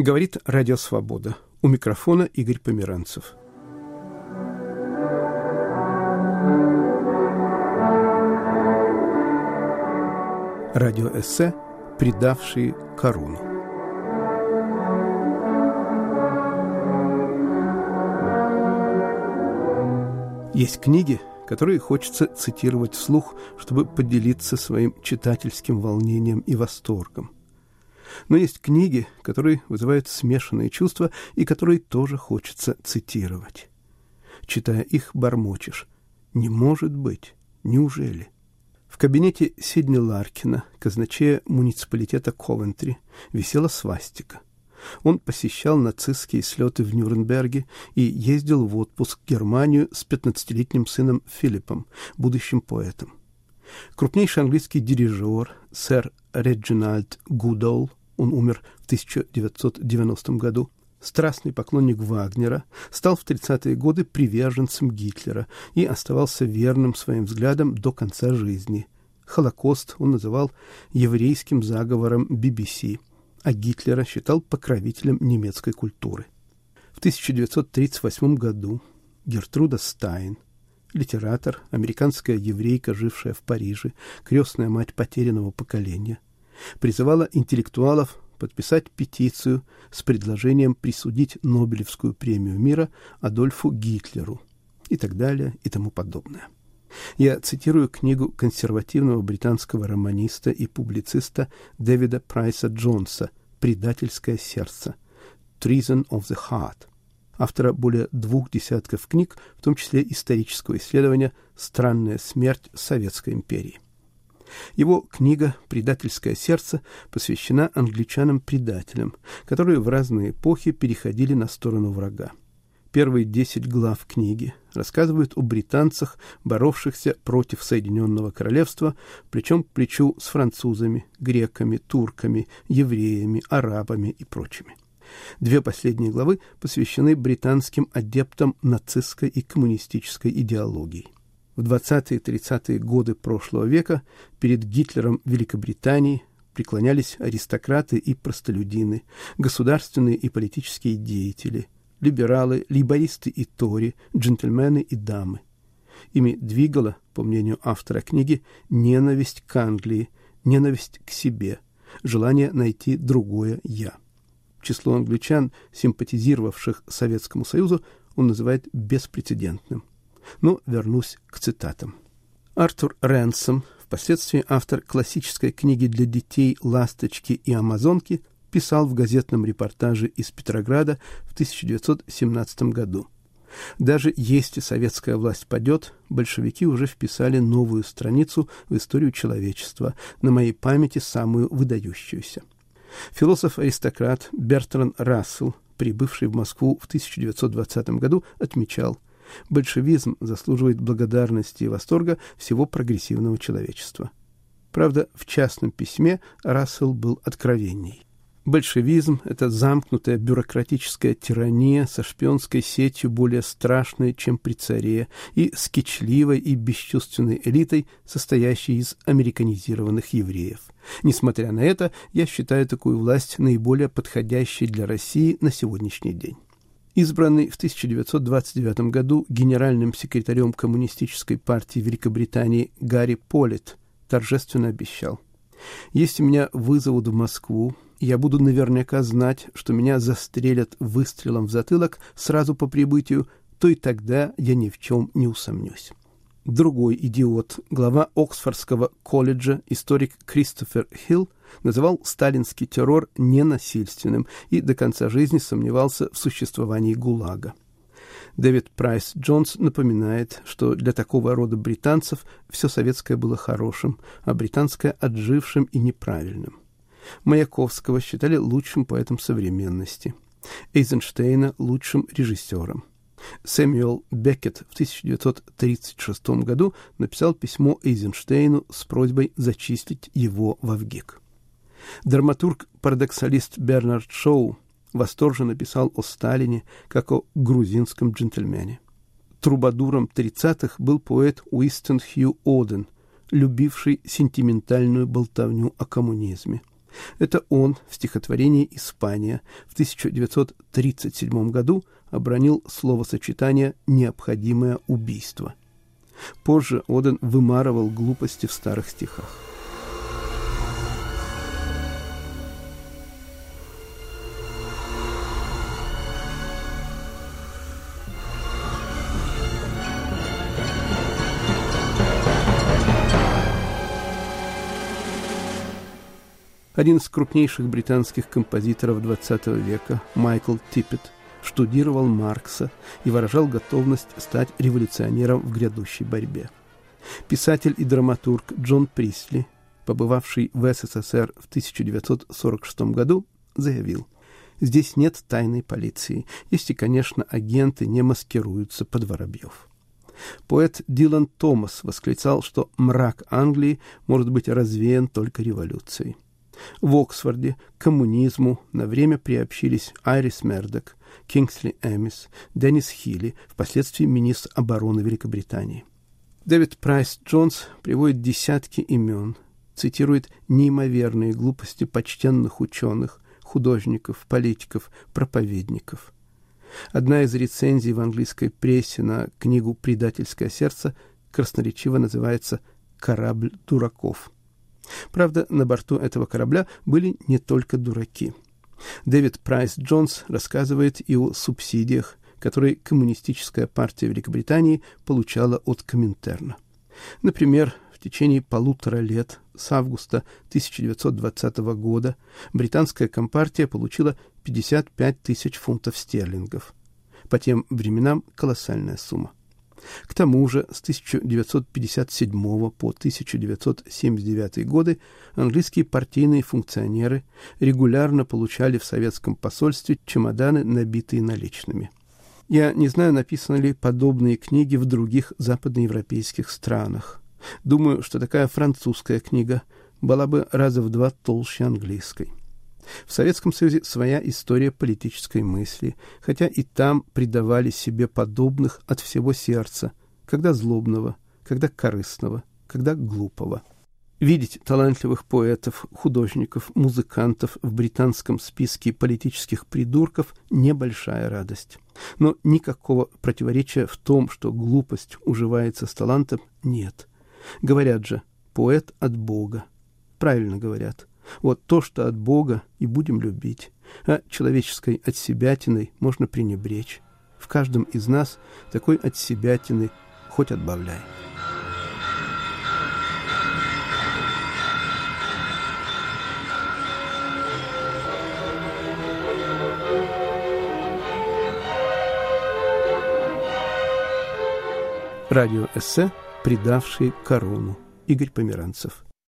Говорит Радио Свобода. У микрофона Игорь Померанцев. Радиоэссе «Предавшие корону». Есть книги, которые хочется цитировать вслух, чтобы поделиться своим читательским волнением и восторгом. Но есть книги, которые вызывают смешанные чувства и которые тоже хочется цитировать. Читая их, бормочешь: «Не может быть! Неужели?» В кабинете Сидни Ларкина, казначея муниципалитета Ковентри, висела свастика. Он посещал нацистские слеты в Нюрнберге и ездил в отпуск в Германию с 15-летним сыном Филиппом, будущим поэтом. Крупнейший английский дирижер сэр Реджинальд Гудоул, он умер в 1990 году, страстный поклонник Вагнера, стал в 30-е годы приверженцем Гитлера и оставался верным своим взглядам до конца жизни. Холокост он называл еврейским заговором BBC, а Гитлера считал покровителем немецкой культуры. В 1938 году Гертруда Стайн, литератор, американская еврейка, жившая в Париже, крестная мать потерянного поколения, призывала интеллектуалов подписать петицию с предложением присудить Нобелевскую премию мира Адольфу Гитлеру и так далее и тому подобное. Я цитирую книгу консервативного британского романиста и публициста Дэвида Прайса Джонса «Предательское сердце» «Treason of the Heart», автора более 2 десятков книг, в том числе исторического исследования «Странная смерть Советской империи». Его книга «Предательское сердце» посвящена англичанам-предателям, которые в разные эпохи переходили на сторону врага. Первые 10 глав книги рассказывают о британцах, боровшихся против Соединенного Королевства плечом к плечу с французами, греками, турками, евреями, арабами и прочими. 2 последние главы посвящены британским адептам нацистской и коммунистической идеологии. В 20-е и 30-е годы прошлого века перед Гитлером Великобритании преклонялись аристократы и простолюдины, государственные и политические деятели, либералы, лейбористы и тори, джентльмены и дамы. Ими двигала, по мнению автора книги, ненависть к Англии, ненависть к себе, желание найти другое «я». Число англичан, симпатизировавших Советскому Союзу, он называет беспрецедентным. Но вернусь к цитатам. Артур Рэнсом, впоследствии автор классической книги для детей «Ласточки и амазонки», писал в газетном репортаже из Петрограда в 1917 году: «Даже если советская власть падет, большевики уже вписали новую страницу в историю человечества, на моей памяти самую выдающуюся». Философ-аристократ Бертранд Рассел, прибывший в Москву в 1920 году, отмечал: большевизм заслуживает благодарности и восторга всего прогрессивного человечества. Правда, в частном письме Рассел был откровенней. Большевизм – это замкнутая бюрократическая тирания со шпионской сетью более страшной, чем при царе, и с кичливой и бесчувственной элитой, состоящей из американизированных евреев. Несмотря на это, я считаю такую власть наиболее подходящей для России на сегодняшний день. Избранный в 1929 году генеральным секретарем Коммунистической партии Великобритании Гарри Полит торжественно обещал: «Если меня вызовут в Москву, я буду наверняка знать, что меня застрелят выстрелом в затылок сразу по прибытию, то и тогда я ни в чем не усомнюсь». Другой идиот, глава Оксфордского колледжа, историк Кристофер Хилл, называл сталинский террор ненасильственным и до конца жизни сомневался в существовании ГУЛАГа. Дэвид Прайс Джонс напоминает, что для такого рода британцев все советское было хорошим, а британское отжившим и неправильным. Маяковского считали лучшим поэтом современности, Эйзенштейна лучшим режиссером. Сэмюэл Беккет в 1936 году написал письмо Эйзенштейну с просьбой зачислить его в ВГИК. Драматург-парадоксалист Бернард Шоу восторженно писал о Сталине как о грузинском джентльмене. Трубадуром 30-х был поэт Уистон Хью Оден, любивший сентиментальную болтовню о коммунизме. Это он в стихотворении «Испания» в 1937 году обронил словосочетание «необходимое убийство». Позже Оден вымарывал глупости в старых стихах. Один из крупнейших британских композиторов XX века, Майкл Типпет, штудировал Маркса и выражал готовность стать революционером в грядущей борьбе. Писатель и драматург Джон Присли, побывавший в СССР в 1946 году, заявил: «Здесь нет тайной полиции, если, конечно, агенты не маскируются под воробьев». Поэт Дилан Томас восклицал, что мрак Англии может быть развеян только революцией. В Оксфорде к коммунизму на время приобщились Айрис Мердок, Кингсли Эмис, Деннис Хилли, впоследствии министр обороны Великобритании. Дэвид Прайс Джонс приводит десятки имен, цитирует неимоверные глупости почтенных ученых, художников, политиков, проповедников. Одна из рецензий в английской прессе на книгу «Предательское сердце» красноречиво называется «Корабль дураков». Правда, на борту этого корабля были не только дураки. Дэвид Прайс Джонс рассказывает и о субсидиях, которые Коммунистическая партия Великобритании получала от Коминтерна. Например, в течение 1,5 лет с августа 1920 года британская компартия получила 55 тысяч фунтов стерлингов. По тем временам колоссальная сумма. К тому же с 1957 по 1979 годы английские партийные функционеры регулярно получали в советском посольстве чемоданы, набитые наличными. Я не знаю, написаны ли подобные книги в других западноевропейских странах. Думаю, что такая французская книга была бы раза в 2 толще английской. В Советском Союзе своя история политической мысли, хотя и там предавали себе подобных от всего сердца, когда злобного, когда корыстного, когда глупого. Видеть талантливых поэтов, художников, музыкантов в британском списке политических придурков – небольшая радость. Но никакого противоречия в том, что глупость уживается с талантом, нет. Говорят же, поэт от Бога. Правильно говорят. Вот то, что от Бога, и будем любить. А человеческой отсебятиной можно пренебречь. В каждом из нас такой отсебятины хоть отбавляй. Радиоэссе «Предавшие корону». Игорь Померанцев.